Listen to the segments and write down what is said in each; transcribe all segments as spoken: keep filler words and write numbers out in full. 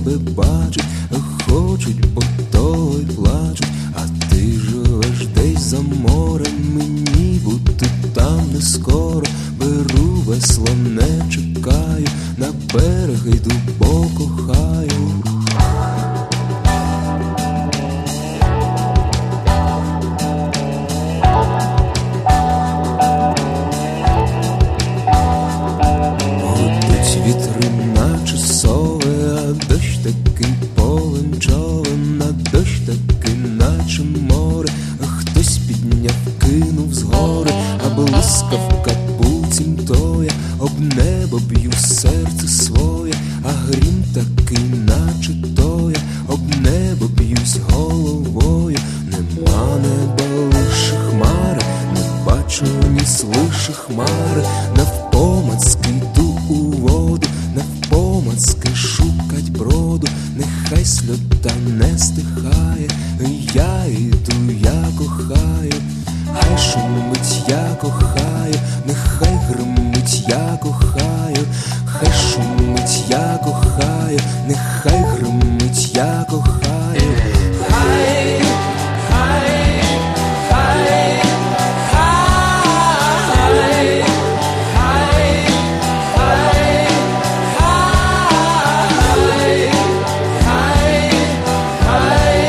тебе бачать, хочуть, бо то й плачуть. А ти живеш десь за морем, мені бути там не скоро. Беру весло, не чекаю, на берег йду, бо кохаю. Вітри наче сови, а дощ такий повен човен, а дощ такий наче море. А хтось підняв, кинув з гори, а блискавка буцімто я об небо б'ю серце своє, а грім такий наче то я об небо б'юсь головою. Нема неба, лише хмари, не бачу ні слише хмари. Навпомацки йду у воду, навпомацки шукать броду. Нехай сльота не стихає, я йду, я кохаю. Хай шумить, я кохаю, нехай гримить, я кохаю. Хай шумить, я кохаю, нехай гримить, я кохаю. Хай, хай, хай, хай, хай, хай, хай, хай, хай,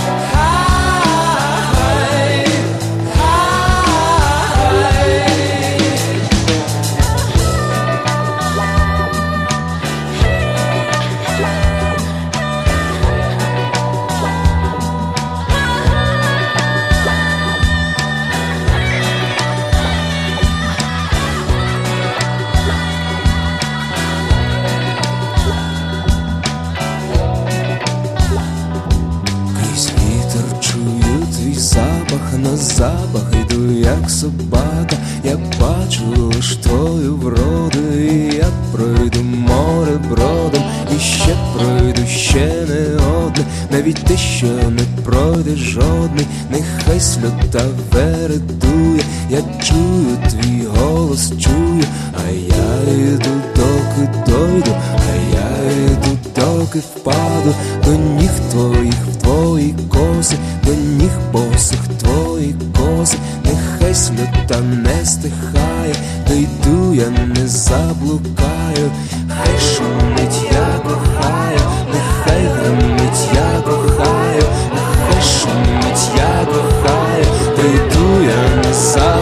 на запах йду, як собака. Я бачу лиш твою вроду, і я пройду море бродом, і ще пройду, ще не одне, навіть те, що не пройде жодний. Нехай сльота вередує, я чую твій голос, чую. А я йду, доки дойду, а я йду, доки впаду до ніг твоїх, в твої коси, до ніг босих твої коси. Нехай сльота не стихає, дойду я, не заблукаю. Хай шумить, я кохаю, нехай гримить, я кохаю. Нехай шумить, я кохаю, дойду я, не заблукаю.